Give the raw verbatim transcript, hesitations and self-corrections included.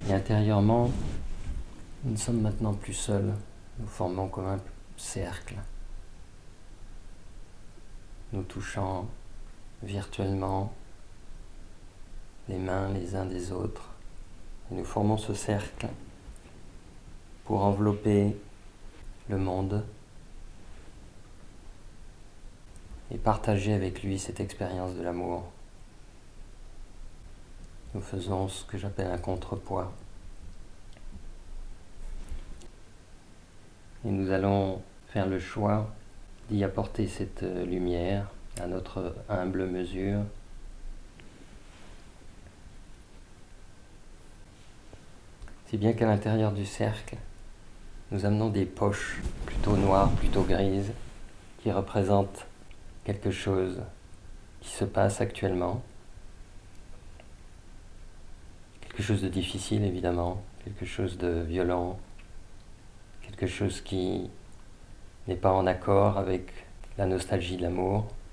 Et intérieurement, nous ne sommes maintenant plus seuls. Nous formons comme un cercle, nous touchant virtuellement les mains les uns des autres. Et nous formons ce cercle pour envelopper le monde et partager avec lui cette expérience de l'amour. Nous faisons ce que j'appelle un contrepoids. Et nous allons faire le choix d'y apporter cette lumière à notre humble mesure. Si bien qu'à l'intérieur du cercle, nous amenons des poches plutôt noires, plutôt grises, qui représentent quelque chose qui se passe actuellement. Quelque chose de difficile, évidemment, quelque chose de violent, quelque chose qui n'est pas en accord avec la nostalgie de l'amour.